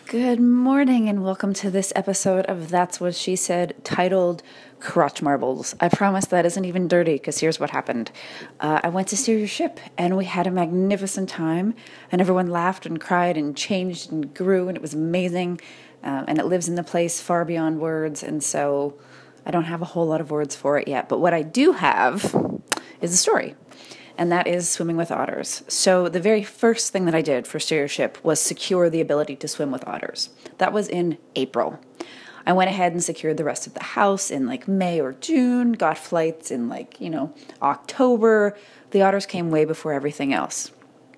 Good morning and welcome to this episode of That's What She Said, titled Crotch Marbles. I promise that isn't even dirty because here's what happened. I went to steer your ship and we had a magnificent time and everyone laughed and cried and changed and grew and it was amazing. And it lives in the place far beyond words, and so I don't have a whole lot of words for it yet. But what I do have is a story. And that is swimming with otters. So the very first thing that I did for steer your ship was secure the ability to swim with otters. That was in April. I went ahead and secured the rest of the house in May or June, got flights in October. The otters came way before everything else.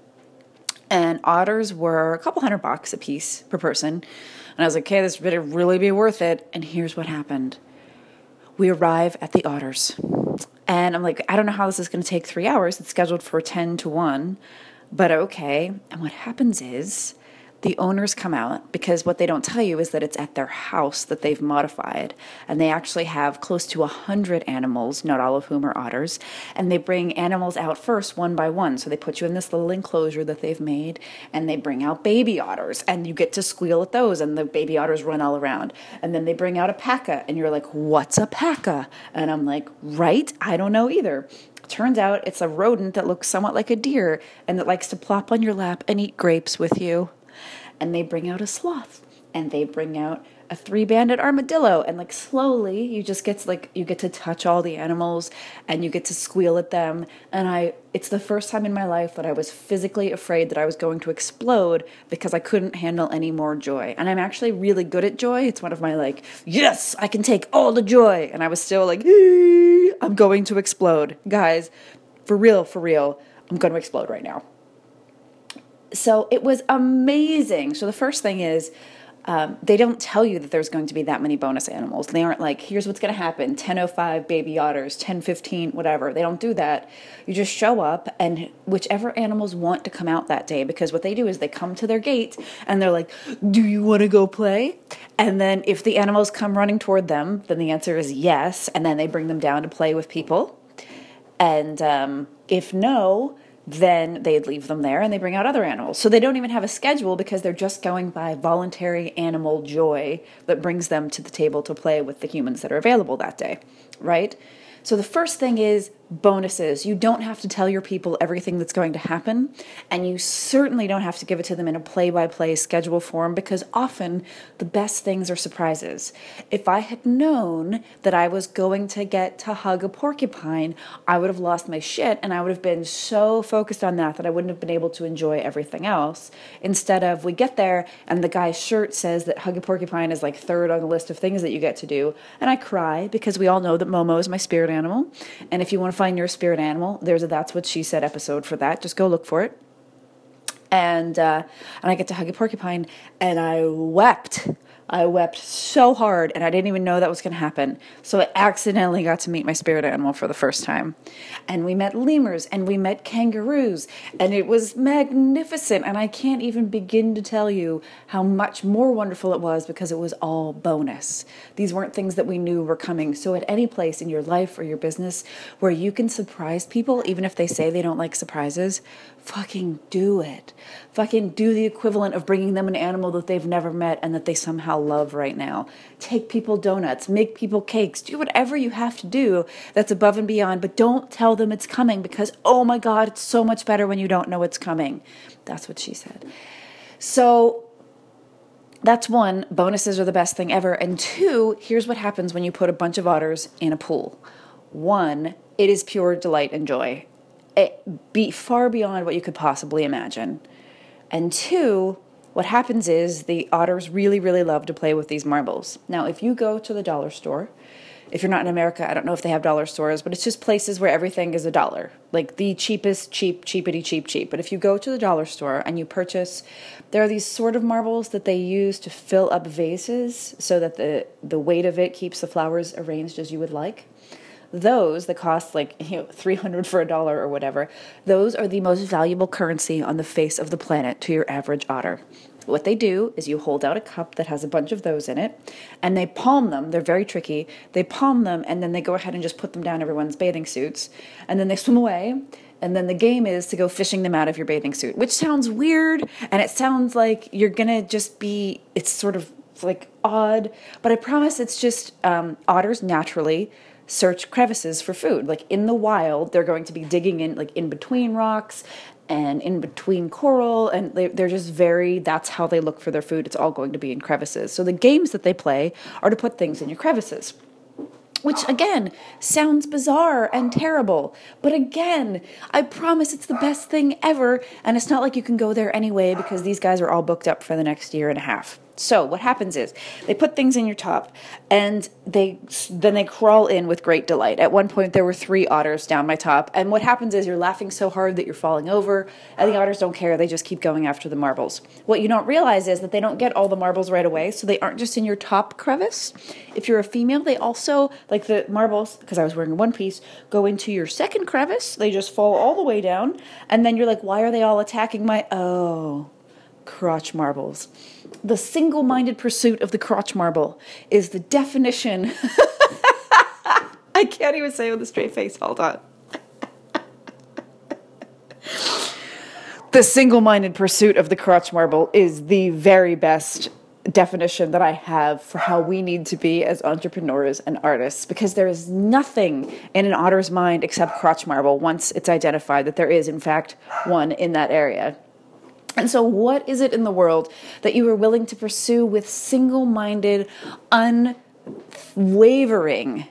And otters were a couple $100 a piece per person. And I was like, okay, this better really be worth it. And here's what happened. We arrive at the otters. And I'm like, I don't know how this is going to take 3 hours. It's scheduled for 10 to 1, but okay. And what happens is the owners come out, because what they don't tell you is that it's at their house that they've modified. And they actually have close to 100 animals, not all of whom are otters. And they bring animals out first, one by one. So they put you in this little enclosure that they've made, and they bring out baby otters, and you get to squeal at those, and the baby otters run all around. And then they bring out a paca, and you're like, what's a paca? And I'm like, right? I don't know either. Turns out it's a rodent that looks somewhat like a deer, and that likes to plop on your lap and eat grapes with you. And they bring out a sloth, and they bring out a 3-banded armadillo, and slowly you just get you get to touch all the animals and you get to squeal at them. And it's the first time in my life that I was physically afraid that I was going to explode because I couldn't handle any more joy. And I'm actually really good at joy. It's one of my yes, I can take all the joy. And I was still I'm going to explode. Guys, for real, I'm going to explode right now. So it was amazing. So the first thing is, they don't tell you that there's going to be that many bonus animals. They aren't like, here's what's going to happen, 10:05 baby otters, 10:15, whatever. They don't do that. You just show up, and whichever animals want to come out that day, because what they do is they come to their gate, and they're like, do you want to go play? And then if the animals come running toward them, then the answer is yes, and then they bring them down to play with people. And if no, then they'd leave them there and they bring out other animals. So they don't even have a schedule because they're just going by voluntary animal joy that brings them to the table to play with the humans that are available that day, right? So the first thing is bonuses. You don't have to tell your people everything that's going to happen, and you certainly don't have to give it to them in a play-by-play schedule form, because often the best things are surprises. If I had known that I was going to get to hug a porcupine, I would have lost my shit, and I would have been so focused on that I wouldn't have been able to enjoy everything else. Instead of, we get there and the guy's shirt says that hug a porcupine is third on the list of things that you get to do, and I cry because we all know that Momo is my spirit animal. And if you want to find your spirit animal, there's a That's What She Said episode for that. Just go look for it. And I get to hug a porcupine, and I wept. I wept so hard, and I didn't even know that was going to happen. So I accidentally got to meet my spirit animal for the first time. And we met lemurs, and we met kangaroos, and it was magnificent. And I can't even begin to tell you how much more wonderful it was, because it was all bonus. These weren't things that we knew were coming. So at any place in your life or your business where you can surprise people, even if they say they don't like surprises, fucking do it. Fucking do the equivalent of bringing them an animal that they've never met and that they somehow love right now. Take people donuts, make people cakes, do whatever you have to do that's above and beyond, but don't tell them it's coming, because, oh my God, it's so much better when you don't know it's coming. That's what she said. So that's one, bonuses are the best thing ever. And two, here's what happens when you put a bunch of otters in a pool. One, it is pure delight and joy. Be far beyond what you could possibly imagine. And two, what happens is the otters really, really love to play with these marbles. Now, if you go to the dollar store, if you're not in America, I don't know if they have dollar stores, but it's just places where everything is $1. The cheapest, cheapity cheap. But if you go to the dollar store and you purchase, there are these sort of marbles that they use to fill up vases so that the weight of it keeps the flowers arranged as you would like. Those that cost $300 for $1 or whatever, those are the most valuable currency on the face of the planet to your average otter. What they do is you hold out a cup that has a bunch of those in it, and they palm them. They're very tricky. They palm them, and then they go ahead and just put them down everyone's bathing suits, and then they swim away, And then the game is to go fishing them out of your bathing suit, which sounds weird. And it sounds like you're going to just be, it's sort of like odd. But I promise it's just otters naturally search crevices for food. Like in the wild, they're going to be digging in, like in between rocks and in between coral. And they're just that's how they look for their food. It's all going to be in crevices. So the games that they play are to put things in your crevices. Which, again, sounds bizarre and terrible. But again, I promise it's the best thing ever. And it's not like you can go there anyway because these guys are all booked up for the next year and a half. So what happens is they put things in your top and then they crawl in with great delight. At one point, there were 3 otters down my top. And what happens is you're laughing so hard that you're falling over. And the otters don't care. They just keep going after the marbles. What you don't realize is that they don't get all the marbles right away. So they aren't just in your top crevice. If you're a female, they also, like the marbles, because I was wearing one piece, go into your second crevice. They just fall all the way down. And then you're like, why are they all attacking my... crotch marbles. The single-minded pursuit of the crotch marble is the definition. I can't even say it with a straight face. Hold on. The single-minded pursuit of the crotch marble is the very best definition that I have for how we need to be as entrepreneurs and artists, because there is nothing in an otter's mind except crotch marble once it's identified that there is, in fact, one in that area. And so what is it in the world that you are willing to pursue with single-minded, unwavering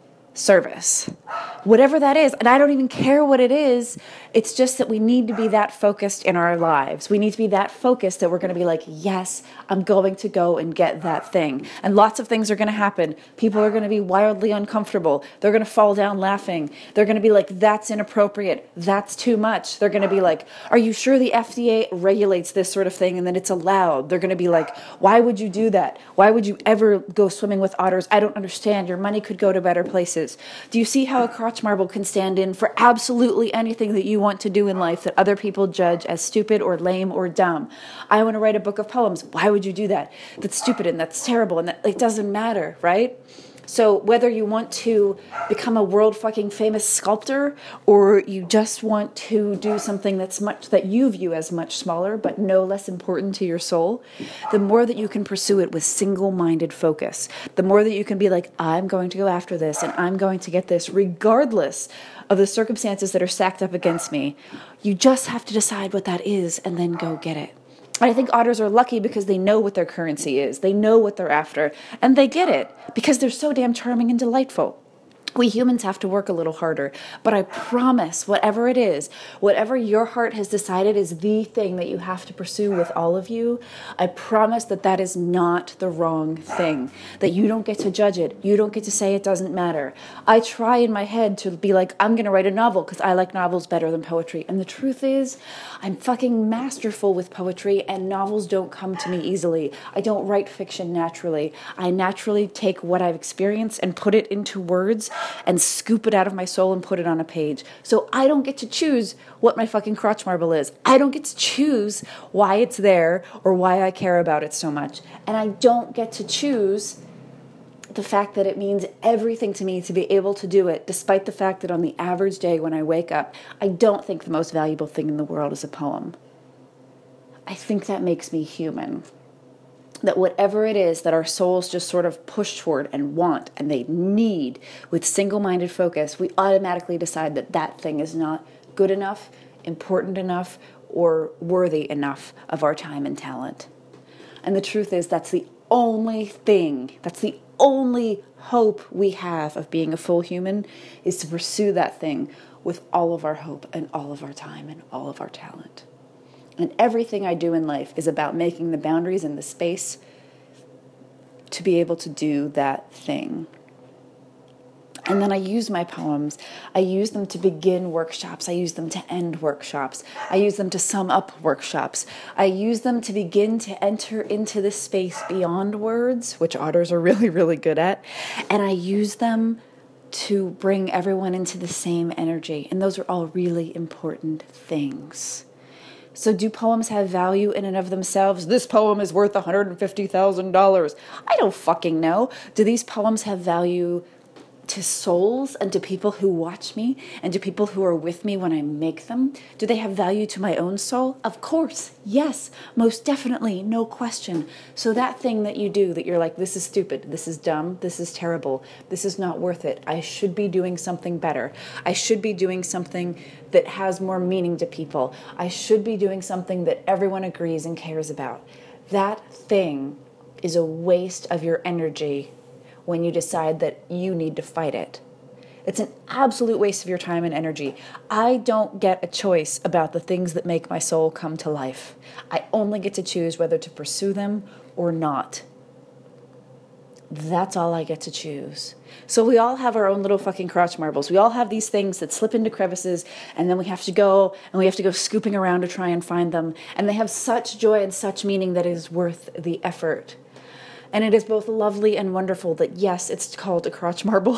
service? Whatever that is, and I don't even care what it is, it's just that we need to be that focused in our lives. We need to be that focused that we're going to be like, yes, I'm going to go and get that thing. And lots of things are going to happen. People are going to be wildly uncomfortable. They're going to fall down laughing. They're going to be like, that's inappropriate. That's too much. They're going to be like, are you sure the FDA regulates this sort of thing and that it's allowed? They're going to be like, why would you do that? Why would you ever go swimming with otters? I don't understand. Your money could go to better places. Do you see how a crotch marble can stand in for absolutely anything that you want to do in life that other people judge as stupid or lame or dumb? I want to write a book of poems. Why would you do that? That's stupid and that's terrible and that it doesn't matter, right? So whether you want to become a world fucking famous sculptor or you just want to do something that you view as much smaller but no less important to your soul, the more that you can pursue it with single-minded focus, the more that you can be like, I'm going to go after this and I'm going to get this regardless of the circumstances that are stacked up against me. You just have to decide what that is and then go get it. And I think otters are lucky because they know what their currency is. They know what they're after. And they get it because they're so damn charming and delightful. We humans have to work a little harder, but I promise, whatever it is, whatever your heart has decided is the thing that you have to pursue with all of you, I promise that that is not the wrong thing, that you don't get to judge it. You don't get to say it doesn't matter. I try in my head to be like, I'm going to write a novel because I like novels better than poetry. And the truth is, I'm fucking masterful with poetry and novels don't come to me easily. I don't write fiction naturally. I naturally take what I've experienced and put it into words and scoop it out of my soul and put it on a page. So I don't get to choose what my fucking crotch marble is. I don't get to choose why it's there or why I care about it so much. And I don't get to choose the fact that it means everything to me to be able to do it, despite the fact that on the average day when I wake up, I don't think the most valuable thing in the world is a poem. I think that makes me human. That whatever it is that our souls just sort of push toward and want and they need with single-minded focus, we automatically decide that that thing is not good enough, important enough, or worthy enough of our time and talent. And the truth is that's the only thing, that's the only hope we have of being a full human is to pursue that thing with all of our hope and all of our time and all of our talent. And everything I do in life is about making the boundaries and the space to be able to do that thing. And then I use my poems. I use them to begin workshops. I use them to end workshops. I use them to sum up workshops. I use them to begin to enter into the space beyond words, which otters are really, really good at. And I use them to bring everyone into the same energy. And those are all really important things. So do poems have value in and of themselves? This poem is worth $150,000. I don't fucking know. Do these poems have value to souls and to people who watch me and to people who are with me when I make them? Do they have value to my own soul? Of course, yes, most definitely, no question. So that thing that you do that you're like, this is stupid, this is dumb, this is terrible, this is not worth it, I should be doing something better, I should be doing something that has more meaning to people, I should be doing something that everyone agrees and cares about. That thing is a waste of your energy when you decide that you need to fight it. It's an absolute waste of your time and energy. I don't get a choice about the things that make my soul come to life. I only get to choose whether to pursue them or not. That's all I get to choose. So we all have our own little fucking crotch marbles. We all have these things that slip into crevices, and then we have to go scooping around to try and find them. And they have such joy and such meaning that it is worth the effort. And it is both lovely and wonderful that, yes, it's called a crotch marble.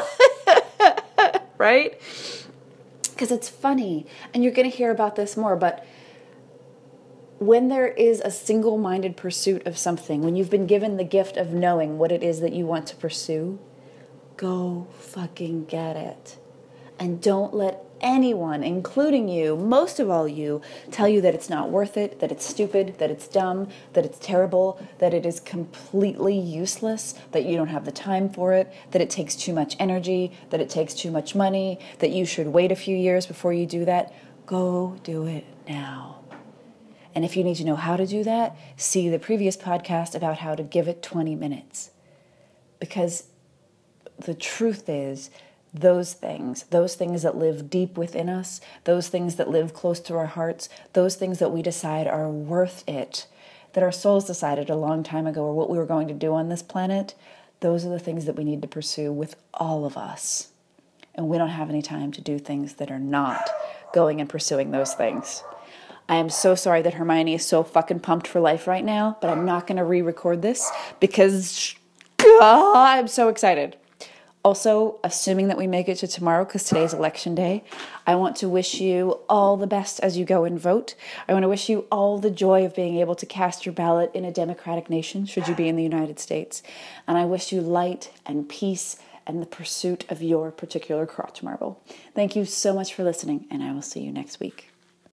Right? Because it's funny. And you're going to hear about this more. But when there is a single-minded pursuit of something, when you've been given the gift of knowing what it is that you want to pursue, go fucking get it. And don't let anyone, including you, most of all you, tell you that it's not worth it, that it's stupid, that it's dumb, that it's terrible, that it is completely useless, that you don't have the time for it, that it takes too much energy, that it takes too much money, that you should wait a few years before you do that. Go do it now. And if you need to know how to do that, see the previous podcast about how to give it 20 minutes. Because the truth is, those things that live deep within us, those things that live close to our hearts, those things that we decide are worth it, that our souls decided a long time ago are what we were going to do on this planet, those are the things that we need to pursue with all of us. And we don't have any time to do things that are not going and pursuing those things. I am so sorry that Hermione is so fucking pumped for life right now, but I'm not going to re-record this because I'm so excited. Also, assuming that we make it to tomorrow, because today's election day, I want to wish you all the best as you go and vote. I want to wish you all the joy of being able to cast your ballot in a democratic nation, should you be in the United States. And I wish you light and peace and the pursuit of your particular crotch marble. Thank you so much for listening, and I will see you next week.